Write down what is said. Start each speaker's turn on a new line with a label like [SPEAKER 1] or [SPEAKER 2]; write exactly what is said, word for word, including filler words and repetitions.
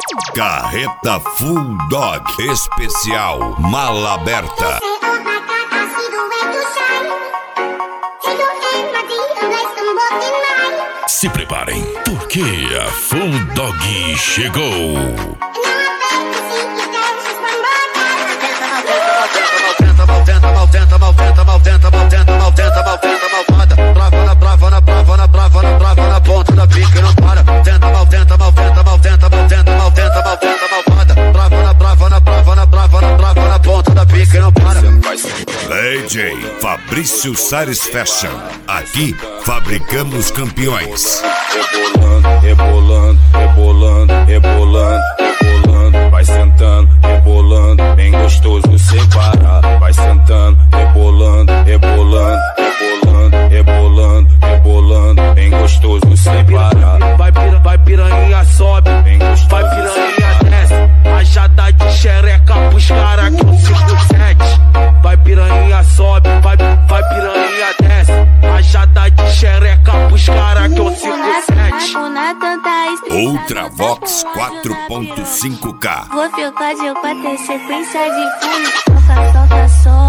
[SPEAKER 1] Carreta Full Dog Especial Mala Aberta. Se preparem, porque a Full Dog chegou. Maltenta, maltenta, maltenta, maltenta, maltenta, maltenta, maltenta, malvada. Brava na brava na brava na brava na brava na ponta da pica e não para. Tenta, maltenta, maltenta, maltenta, maltenta, maltenta, maltenta, malvada. Brava na brava na brava na brava na brava na ponta da pica e não para. D J Fabrício Sares Fashion. Aqui fabricamos campeões. Rebolando, rebolando, rebolando, rebolando, rebolando. Vai sentando, rebolando, bem gostoso sem parar. Vai sentando, rebolando, rebolando, rebolando, rebolando, rebolando, bem gostoso sem parar.
[SPEAKER 2] Vai, pira, vai piranha, sobe, bem gostoso, vai piranha, desce. Rajada de xereca pros cara que eu cinco sete. Vai piranha, sobe, vai, vai piranha, desce. Rajada de xereca pros cara que eu cinco sete.
[SPEAKER 1] Ultra Vox quatro ponto cinco K.
[SPEAKER 3] Vou ficar de quatro sequência de fundo. Toca, toca, só.